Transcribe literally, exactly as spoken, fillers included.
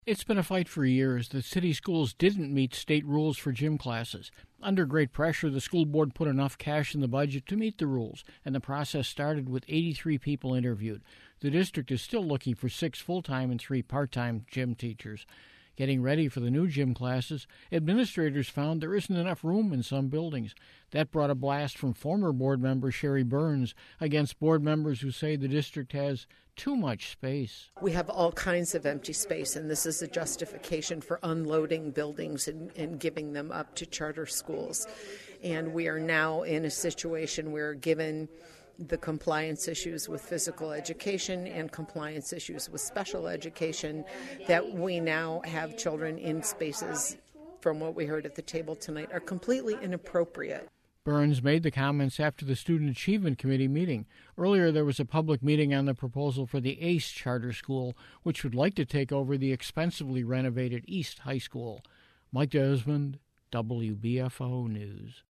It's been a fight for years that city schools didn't meet state rules for gym classes. Under great pressure, the school board put enough cash in the budget to meet the rules, and the process started with eighty-three people interviewed. The district is still looking for six full-time and three part-time gym teachers. Getting ready for the new gym classes, administrators found there isn't enough room in some buildings. That brought a blast from former board member Sherry Burns against board members who say the district has too much space. We have all kinds of empty space, and this is a justification for unloading buildings and, and giving them up to charter schools. And we are now in a situation where, given the compliance issues with physical education and compliance issues with special education, that we now have children in spaces, from what we heard at the table tonight, are completely inappropriate. Burns made the comments after the Student Achievement Committee meeting. Earlier, there was a public meeting on the proposal for the ACE Charter School, which would like to take over the expensively renovated East High School. Mike Desmond, W B F O News.